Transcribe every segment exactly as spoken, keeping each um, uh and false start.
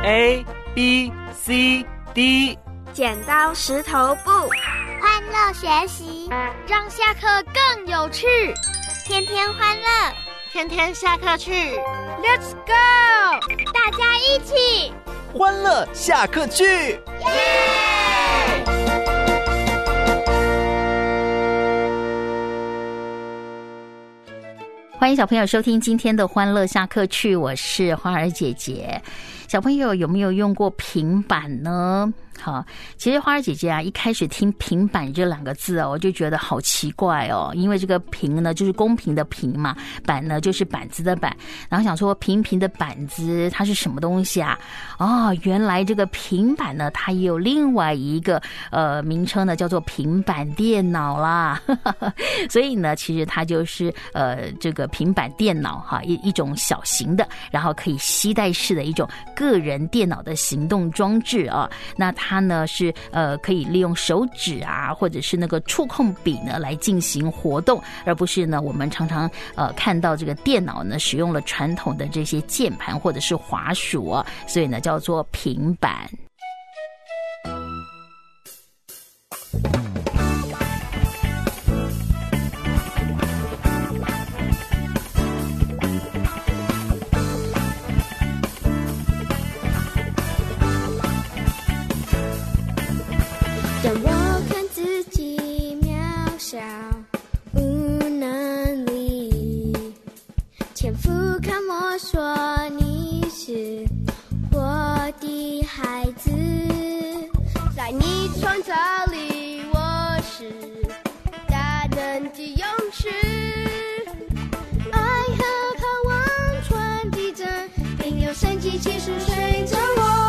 A B C D。 剪刀石头布， 欢乐学习， 让下课更有趣。 天天欢乐， 天天下课去 Let's go！ 大家一起欢乐下课去，耶！ 欢迎小朋友收听今天的欢乐下课去，我是花儿姐姐。小朋友有没有用过平板呢？好，其实花儿姐姐啊，一开始听平板这两个字哦，我就觉得好奇怪哦，因为这个平呢就是公平的平嘛，板呢就是板子的板，然后想说平平的板子它是什么东西啊？哦，原来这个平板呢，它也有另外一个呃名称呢，叫做平板电脑啦。所以呢，其实它就是呃这个平板电脑哈，一一种小型的，然后可以携带式的一种个人电脑的行动装置啊。那它它呢是呃可以利用手指啊，或者是那个触控笔呢来进行活动，而不是呢我们常常呃看到这个电脑呢使用了传统的这些键盘或者是滑鼠啊，所以呢叫做平板。 让我看自己渺小无能力，天父看我说你是我的孩子，在你创造里我是大能的勇士，爱和盼望传递着，并有神迹奇事随着我。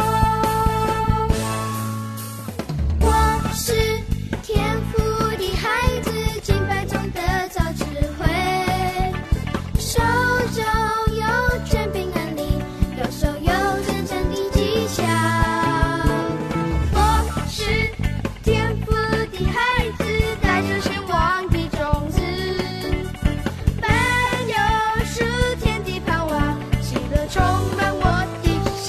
是天赋的孩子，敬拜中得着智慧，手中有权柄能力，右手有真正的技巧。我是天赋的孩子，带着希望的种子，伴有属天的盼望，喜乐充满我的心。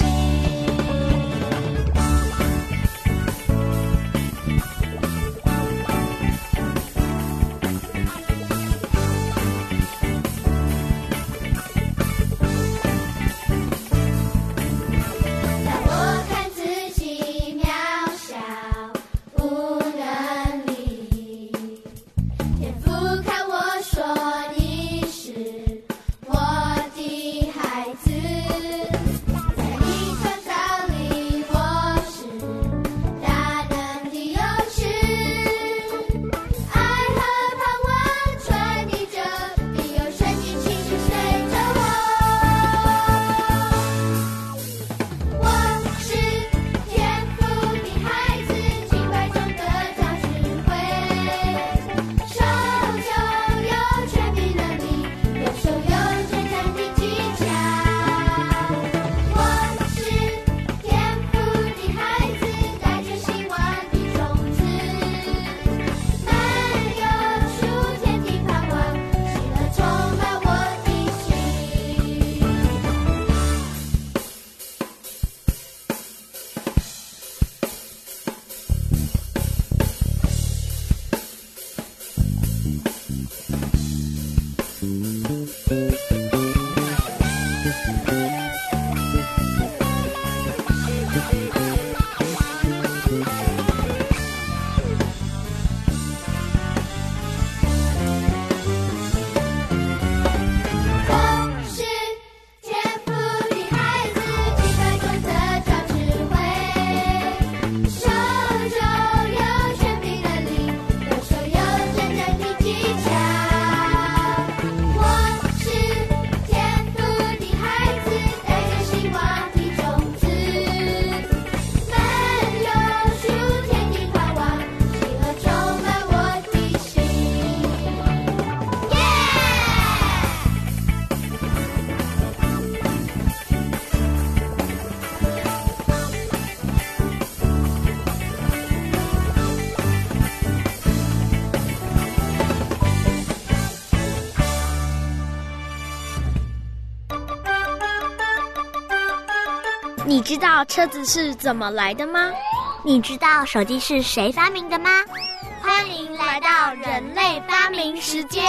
你知道车子是怎么来的吗？ 你知道手机是谁发明的吗？ 欢迎来到人类发明时间。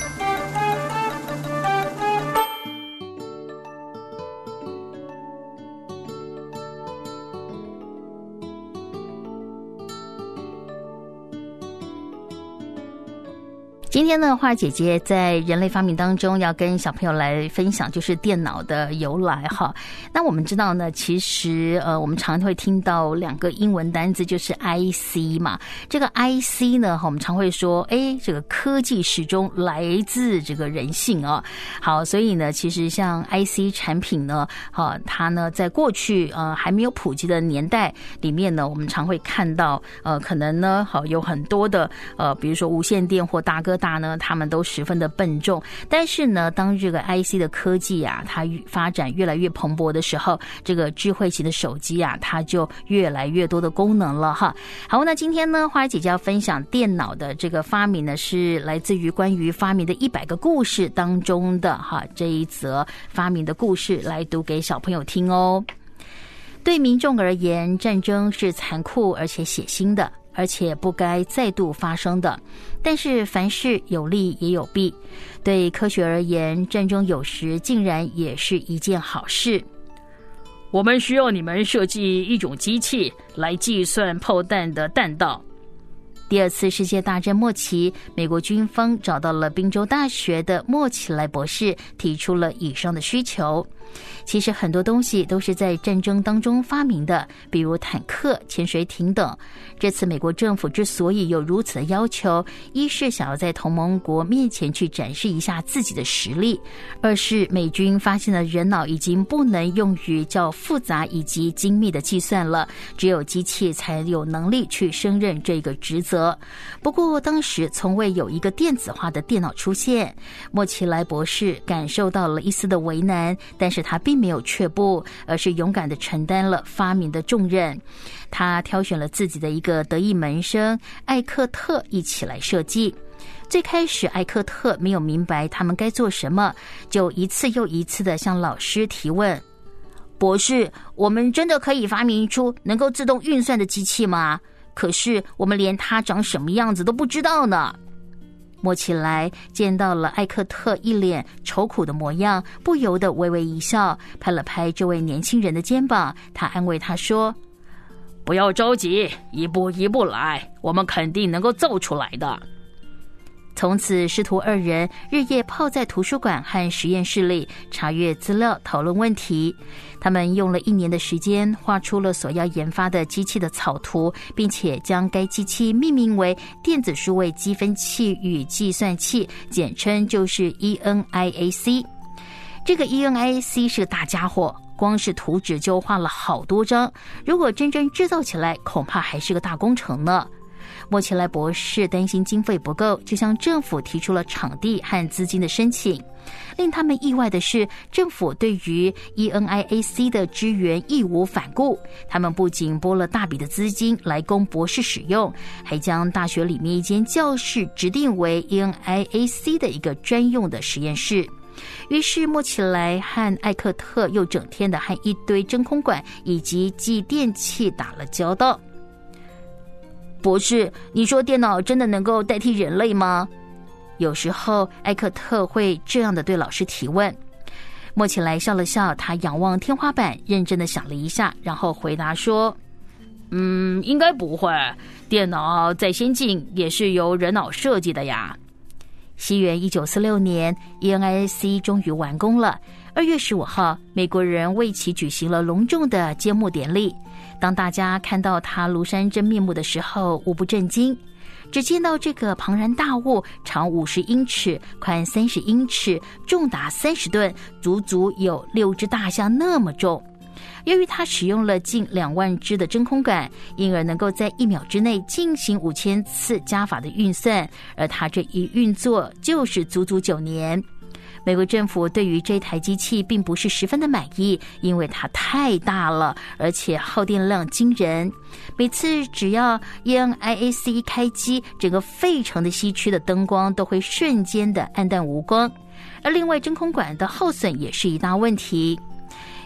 今天呢，花儿姐姐在人类发明当中要跟小朋友来分享，就是电脑的由来哈。那我们知道呢，其实呃，我们常常会听到两个英文单字，就是 I C 嘛。这个 I C 呢，我们常会说，哎，这个科技始终来自这个人性啊。好，所以呢，其实像 I C 产品呢，哈，它呢在过去呃还没有普及的年代里面呢，我们常会看到呃，可能呢，好有很多的呃，比如说无线电或大哥大呢，他们都十分的笨重。但是呢，当这个 I C 的科技啊，它发展越来越蓬勃的时候，这个智慧型的手机啊，它就越来越多的功能了哈。好，那今天呢，花儿姐姐要分享电脑的这个发明呢，是来自于关于发明的一百个故事当中的哈这一则发明的故事，来读给小朋友听哦。对民众而言，战争是残酷而且血腥的，而且不该再度发生的。但是凡事有利也有弊，对科学而言，战争有时竟然也是一件好事。我们需要你们设计一种机器来计算炮弹的弹道。第二次世界大战末期，美国军方找到了宾州大学的莫奇莱博士，提出了以上的需求。其实很多东西都是在战争当中发明的，比如坦克、潜水艇等。这次美国政府之所以有如此的要求，一是想要在同盟国面前去展示一下自己的实力，二是美军发现了人脑已经不能用于较复杂以及精密的计算了，只有机器才有能力去胜任这个职责。不过当时从未有一个电子化的电脑出现，莫奇莱博士感受到了一丝的为难，但是他并没有却步，而是勇敢地承担了发明的重任。他挑选了自己的一个得意门生艾克特一起来设计。最开始艾克特没有明白他们该做什么，就一次又一次地向老师提问：博士，我们真的可以发明出能够自动运算的机器吗？可是我们连它长什么样子都不知道呢。莫奇莱见到了艾克特一脸愁苦的模样，不由得微微一笑，拍了拍这位年轻人的肩膀，他安慰他说：不要着急，一步一步来，我们肯定能够做出来的。从此师徒二人日夜泡在图书馆和实验室里查阅资料，讨论问题。他们用了一年的时间画出了所要研发的机器的草图，并且将该机器命名为电子数位积分器与计算器，简称就是 E N I A C。 这个 E N I A C 是个大家伙，光是图纸就画了好多张，如果真正制造起来，恐怕还是个大工程呢。莫奇莱博士担心经费不够，就向政府提出了场地和资金的申请。令他们意外的是，政府对于 E N I A C 的支援义无反顾，他们不仅拨了大笔的资金来供博士使用，还将大学里面一间教室指定为 E N I A C 的一个专用的实验室。于是莫奇莱和艾克特又整天的和一堆真空管以及继电器打了交道。博士，你说电脑真的能够代替人类吗？有时候艾克特会这样的对老师提问。莫奇莱笑了笑，他仰望天花板，认真的想了一下，然后回答说：嗯，应该不会，电脑再先进也是由人脑设计的呀。西元一九四六年 E N I A C 终于完工了。二月十五号，美国人为其举行了隆重的揭幕典礼。当大家看到他庐山真面目的时候，无不震惊。只见到这个庞然大物，长五十英尺，宽三十英尺，重达三十吨，足足有六只大象那么重。由于它使用了近两万只的真空管，因而能够在一秒之内进行五千次加法的运算，而它这一运作就是足足九年。美国政府对于这台机器并不是十分的满意，因为它太大了，而且耗电量惊人。每次只要 E N I A C 一开机，整个费城的西区的灯光都会瞬间的暗淡无光。而另外真空管的耗损也是一大问题。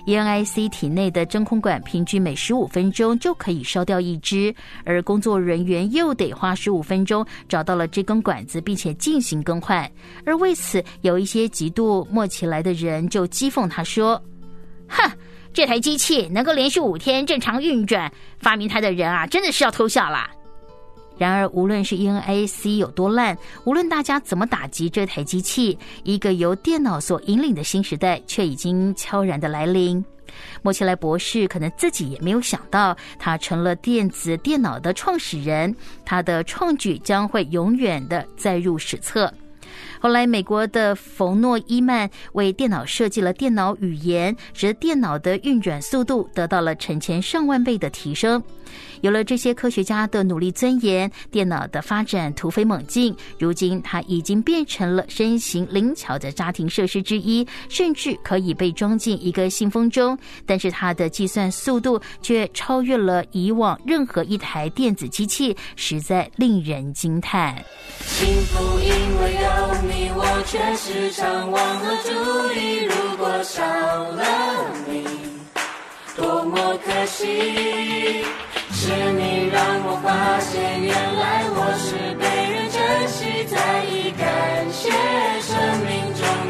E N I C 体内的真空管平均每十五分钟就可以烧掉一支，而工作人员又得花十五分钟找到了这根管子，并且进行更换。而为此，有一些极度默起来的人就讥讽他说：哼，这台机器能够连续五天正常运转，发明它的人啊，真的是要偷笑啦。然而，无论是 E N I C 有多烂，无论大家怎么打击这台机器，一个由电脑所引领的新时代却已经悄然的来临。莫奇莱博士可能自己也没有想到，他成了电子电脑的创始人，他的创举将会永远的载入史册。后来，美国的冯诺依曼为电脑设计了电脑语言，使电脑的运转速度得到了成千上万倍的提升。有了这些科学家的努力钻研，电脑的发展突飞猛进。如今，它已经变成了身形灵巧的家庭设施之一，甚至可以被装进一个信封中。但是，它的计算速度却超越了以往任何一台电子机器，实在令人惊叹。 幸福因为有你，我却时常忘了注意。如果少了你，多么可惜。是你让我发现，原来我是被人珍惜，在意感谢生命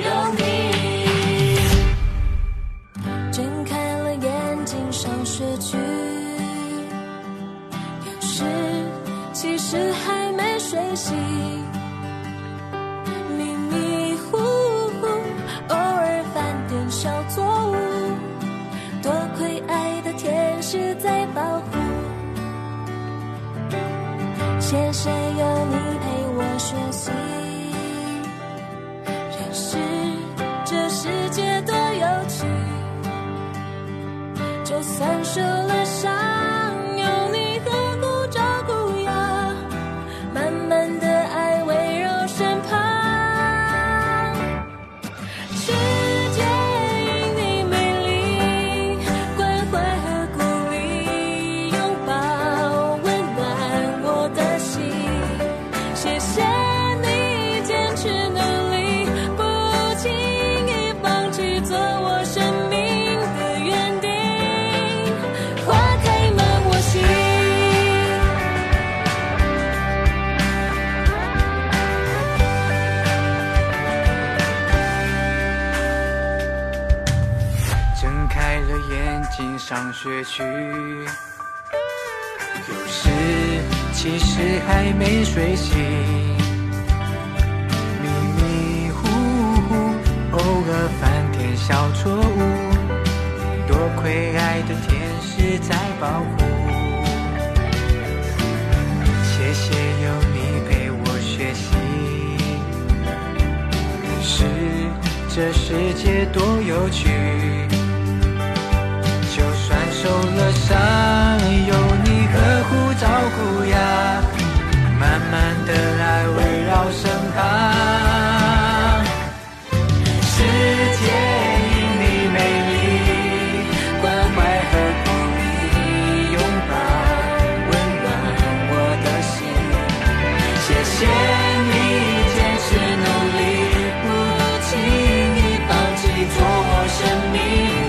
中有你。睁开了眼睛上学去，有时其实还没睡醒，迷迷糊糊，偶尔犯点小错误，多亏爱的天使在保护。谢谢有你陪我学习，认识这世界多有趣。就算受了伤，有你呵护照顾呀，满满的爱围绕身旁。世界因你美丽，关怀和鼓励，拥抱温暖我的心。谢谢你坚持努力，不轻易放弃，做我生命的园丁，花开满我心。 睁开了眼睛上学去，有时其实还没睡醒，迷迷糊糊，偶尔犯点小错误，多亏爱的天使在保护。谢谢有你陪我学习，认识这世界多有趣。就算受了伤，有你呵护照顾呀，满满的爱围绕身旁。世界因你美丽，关怀和鼓励，拥抱温暖我的心。谢谢你坚持努力，不轻易放弃，做我生命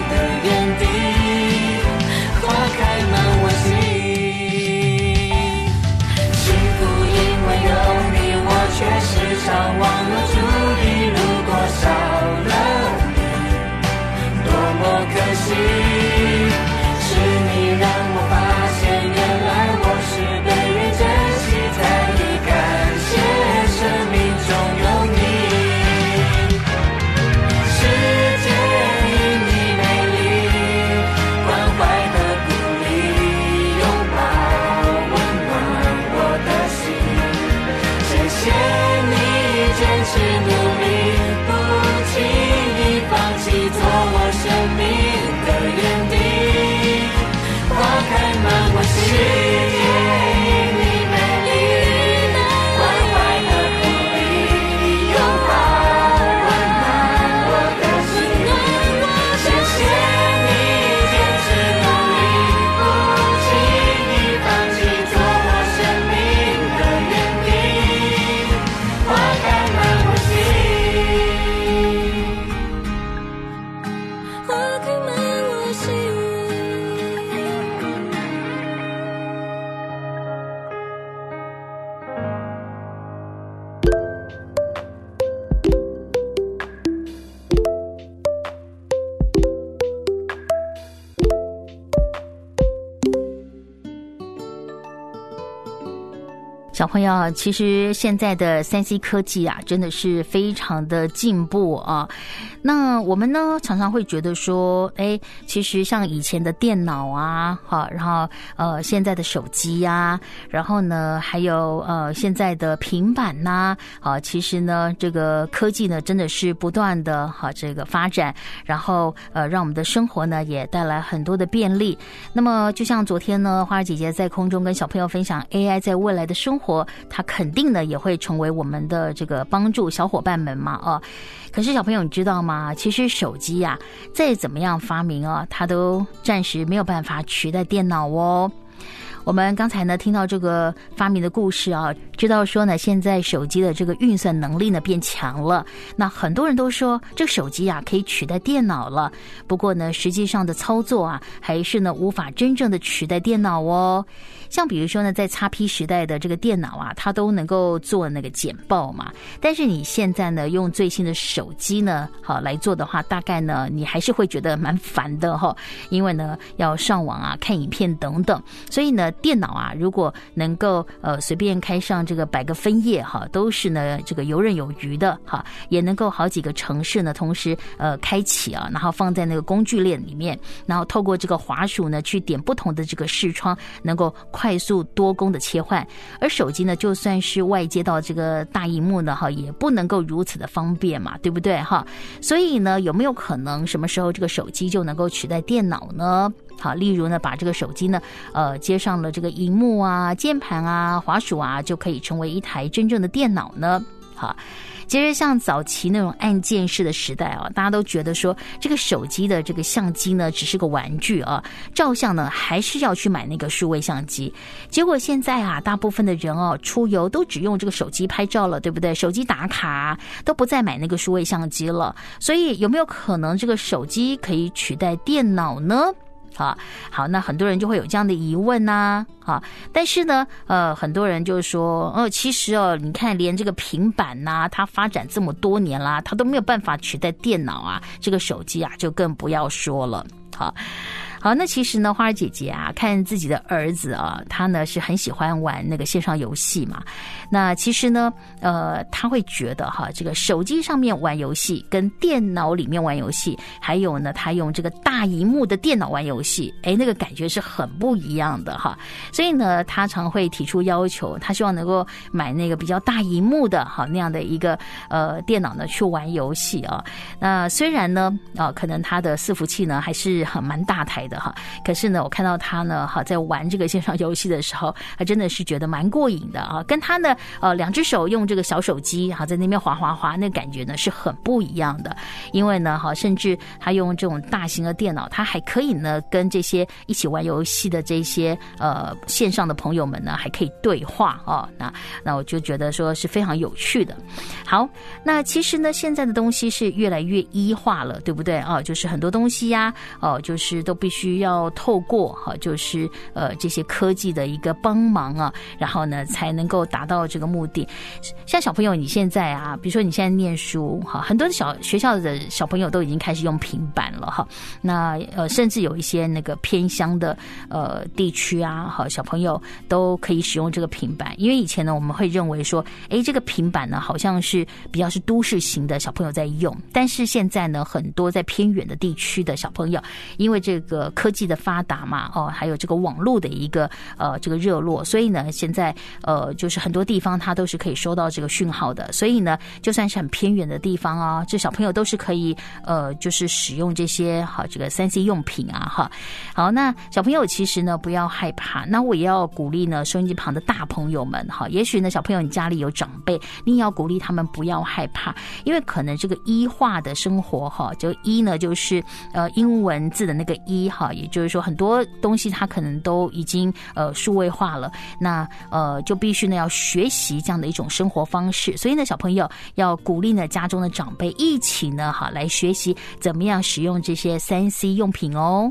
小朋友，其实现在的三 C 科技啊，真的是非常的进步啊。那我们呢，常常会觉得说，哎，其实像以前的电脑啊，好，然后呃，现在的手机呀，然后呢，还有呃，现在的平板呐，啊，其实呢，这个科技呢，真的是不断的哈这个发展，然后呃，让我们的生活呢也带来很多的便利。那么，就像昨天呢，花儿姐姐在空中跟小朋友分享 A I 在未来的生活。它肯定呢也会成为我们的这个帮助小伙伴们嘛啊，可是小朋友你知道吗？其实手机呀、啊，再怎么样发明啊，它都暂时没有办法取代电脑哦。我们刚才呢听到这个发明的故事啊，知道说呢现在手机的这个运算能力呢变强了，那很多人都说这个手机啊可以取代电脑了，不过呢实际上的操作啊还是呢无法真正的取代电脑哦。像比如说呢在 X P 时代的这个电脑啊，它都能够做那个简报嘛，但是你现在呢用最新的手机呢好来做的话，大概呢你还是会觉得蛮烦的哈、哦，因为呢要上网啊看影片等等，所以呢电脑啊如果能够呃随便开上这个百个分页哈，都是呢这个游刃有余的哈，也能够好几个程式呢同时呃开启啊，然后放在那个工具链里面，然后透过这个滑鼠呢去点不同的这个视窗，能够快速多工的切换。而手机呢就算是外接到这个大荧幕呢哈，也不能够如此的方便嘛，对不对哈？所以呢有没有可能什么时候这个手机就能够取代电脑呢？好，例如呢，把这个手机呢，呃，接上了这个荧幕啊、键盘啊、滑鼠啊，就可以成为一台真正的电脑呢。好，其实像早期那种按键式的时代啊，大家都觉得说这个手机的这个相机呢，只是个玩具啊，照相呢还是要去买那个数位相机。结果现在啊，大部分的人哦，出游都只用这个手机拍照了，对不对？手机打卡都不再买那个数位相机了。所以有没有可能这个手机可以取代电脑呢？好，好，那很多人就会有这样的疑问呐、啊，好，但是呢，呃，很多人就说，呃，其实哦，你看连这个平板呐、啊，它发展这么多年啦，它都没有办法取代电脑啊，这个手机啊，就更不要说了，好。好，那其实呢，花儿姐姐啊，看自己的儿子啊，他呢是很喜欢玩那个线上游戏嘛。那其实呢，呃，他会觉得哈，这个手机上面玩游戏跟电脑里面玩游戏，还有呢，他用这个大荧幕的电脑玩游戏，哎，那个感觉是很不一样的哈。所以呢，他常会提出要求，他希望能够买那个比较大荧幕的哈那样的一个呃电脑呢去玩游戏啊。那虽然呢，啊、呃，可能他的伺服器呢还是很蛮大台的。哈，可是呢，我看到他呢，哈，在玩这个线上游戏的时候，还真的是觉得蛮过瘾的啊。跟他呢，呃，两只手用这个小手机，哈，在那边滑滑滑，那感觉呢是很不一样的。因为呢，哈，甚至他用这种大型的电脑，他还可以呢，跟这些一起玩游戏的这些呃线上的朋友们呢，还可以对话哦。那那我就觉得说是非常有趣的。好，那其实呢，现在的东西是越来越医化了，对不对啊？就是很多东西呀、啊，哦，就是都必须。需要透过哈，就是呃这些科技的一个帮忙啊，然后呢才能够达到这个目的。像小朋友你现在啊，比如说你现在念书哈，很多的小学校的小朋友都已经开始用平板了哈。那呃甚至有一些那个偏乡的呃地区啊，哈小朋友都可以使用这个平板，因为以前呢我们会认为说，哎这个平板呢好像是比较是都市型的小朋友在用，但是现在呢很多在偏远的地区的小朋友，因为这个科技的发达嘛，哦，还有这个网络的一个呃这个热络，所以呢，现在呃就是很多地方它都是可以收到这个讯号的，所以呢，就算是很偏远的地方啊，这小朋友都是可以呃就是使用这些好这个三 C 用品啊哈。好，那小朋友其实呢不要害怕，那我也要鼓励呢收音机旁的大朋友们哈，也许呢小朋友你家里有长辈，你也要鼓励他们不要害怕，因为可能这个医化的生活哈，就医呢就是呃英文字的那个医哈。也就是说很多东西它可能都已经呃数位化了，那呃就必须呢要学习这样的一种生活方式，所以呢小朋友要鼓励呢家中的长辈一起呢好来学习怎么样使用这些三 C 用品哦。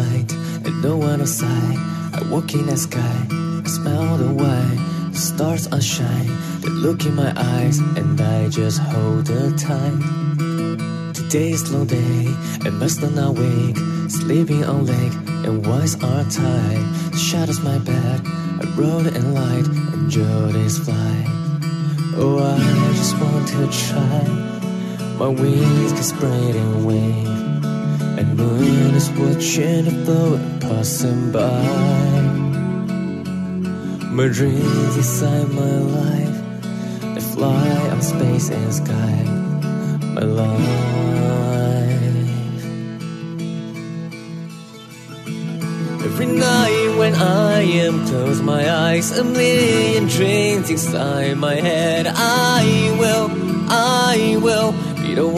night and no one outside. I walk in the sky, I smell the wine. The stars are shine, they look in my eyes, and I just hold her tight. Today's long day, and must not awake, sleeping on leg, and wires are tied. The shadows my bed, I roll and light, and Jodi's fly. Oh, I just want to try. My wings can spread and wave, and moon is watching the boat passing by. My dreams inside my life, they fly on space and sky. My life. Every night when I am close my eyes, a million dreams inside my head. I will, I will be the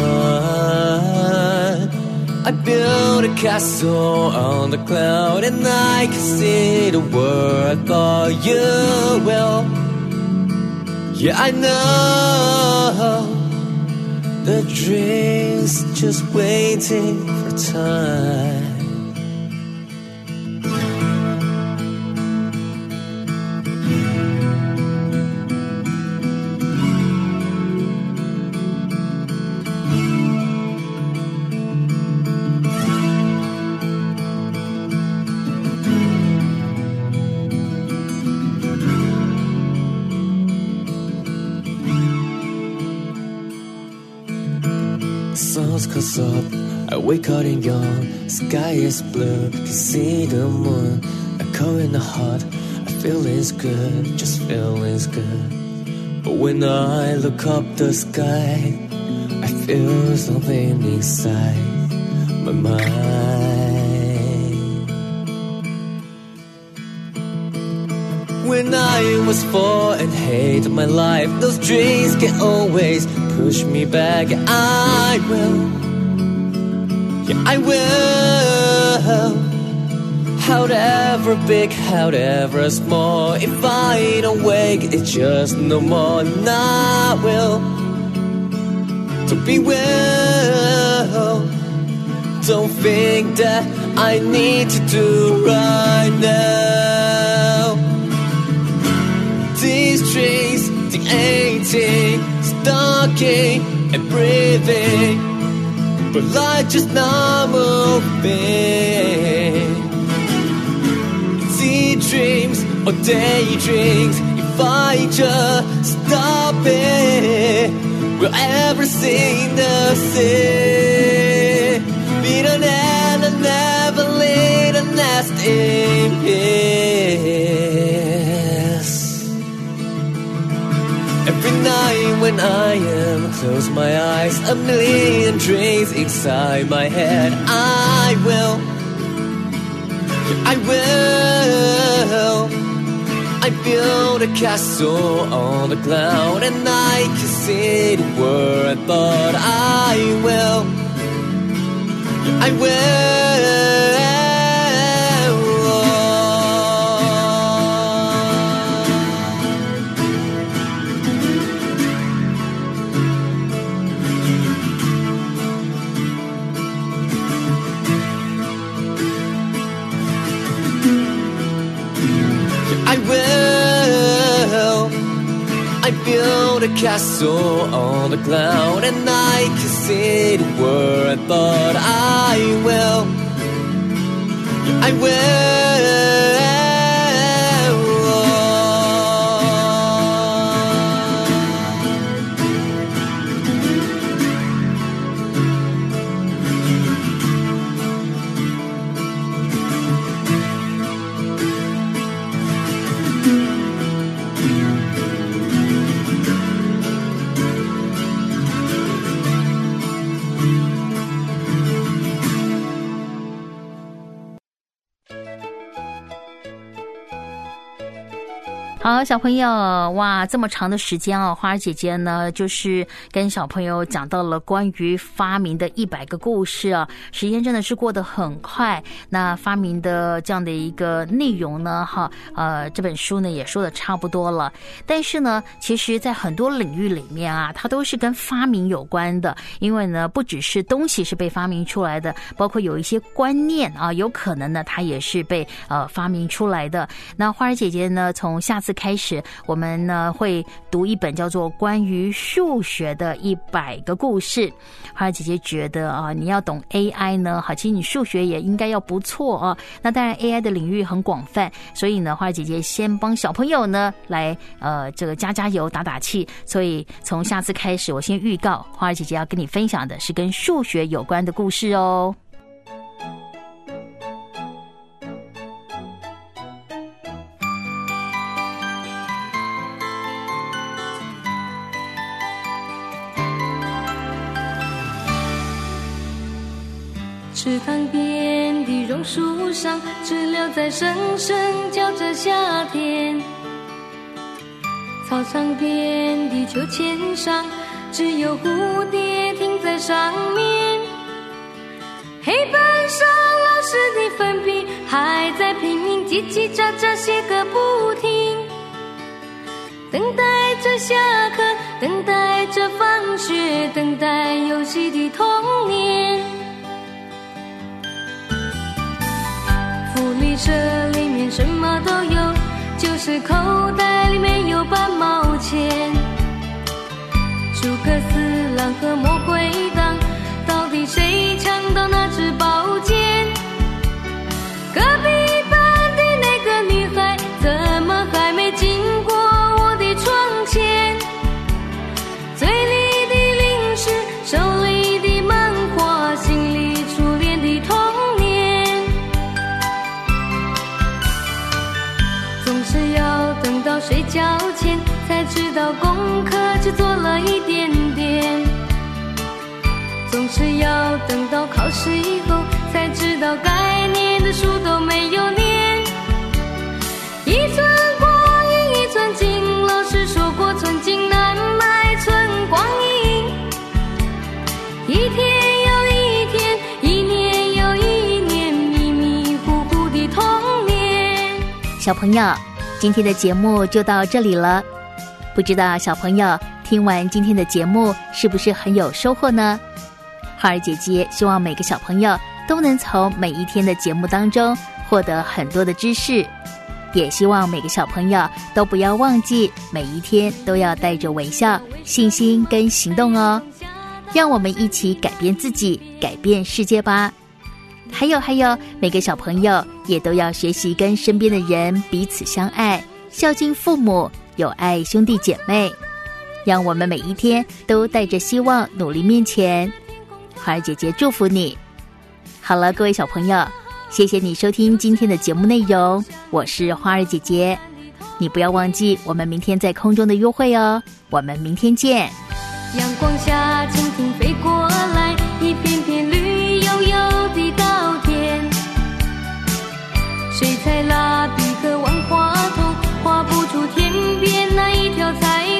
one. I build a castle on the cloud, and I can see the world. I thought you will. Yeah, I know the dream's just waiting for time. Sun's comes up, I wake up and yawn. Sky is blue, can see the moon. I cold in the heart, I feel it's good, just feeling's good. But when I look up the sky, I feel something inside my mind. When I was four and hate my life, those dreams can always push me back. I will, yeah, I will. However big, however small, if I don't wake, it's just no more. And I will, to be well. Don't think that I need to do right now. These dreams, the eighteen, talking and breathing, but life just not moving. See dreams or daydreams, if I just stop it, will everything the same? Be the end and never lead a lasting peace. Every night when I am close my eyes, a million dreams inside my head. I will, I will. I build a castle on the cloud, and I can see the world. I thought I will, I will. I will. I build a castle on the cloud, and I can see the world. I thought I will, I will. 好，小朋友，哇，这么长的时间哦，花儿姐姐呢，就是跟小朋友讲到了关于发明的一百个故事啊，时间真的是过得很快。那发明的这样的一个内容呢，哈，呃，这本书呢也说的差不多了。但是呢，其实在很多领域里面啊，它都是跟发明有关的，因为呢，不只是东西是被发明出来的，包括有一些观念啊，有可能呢，它也是被呃发明出来的。那花儿姐姐呢，从下次开始，我们呢会读一本叫做《关于数学的一百个故事》。花儿姐姐觉得啊，你要懂 A I 呢，好，其实你数学也应该要不错啊。那当然 A I 的领域很广泛，所以呢，花儿姐姐先帮小朋友呢来呃这个加加油打打气。所以从下次开始，我先预告，花儿姐姐要跟你分享的是跟数学有关的故事哦。 池塘边的榕树上，知了在声声叫着夏天。操场边的秋千上，只有蝴蝶停在上面。黑板上老师的粉笔还在拼命叽叽喳喳写个不停，等待着下课，等待着放学，等待游戏的童年。福利社里面什么都有，就是口袋里面有半毛钱。诸葛四郎和魔鬼党，到底谁抢到那支宝剑？隔壁班的那个女孩，怎么还没经过我的窗前？嘴里的零食，手里的漫画，心里初恋的童年。总是要等到睡觉前，才知道功课只做了一点点。总是要等到考试以后，才知道该念的书都没有念。一寸光阴一寸金，老师说过寸金难买寸光阴。一天又一天，一年又一年，迷迷糊糊的童年。 小朋友，今天的节目就到这里了。不知道小朋友听完今天的节目是不是很有收获呢？花儿姐姐希望每个小朋友都能从每一天的节目当中获得很多的知识，也希望每个小朋友都不要忘记每一天都要带着微笑、信心跟行动哦。让我们一起改变自己，改变世界吧。还有还有，每个小朋友也都要学习跟身边的人彼此相爱，孝敬父母，有爱兄弟姐妹。让我们每一天都带着希望努力面前。花儿姐姐祝福你。好了，各位小朋友，谢谢你收听今天的节目内容，我是花儿姐姐。你不要忘记我们明天在空中的约会哦，我们明天见。 阳光下蜻蜓飞过来，一片片绿油油的稻田。水彩蜡笔和万花筒画不出天边那一条彩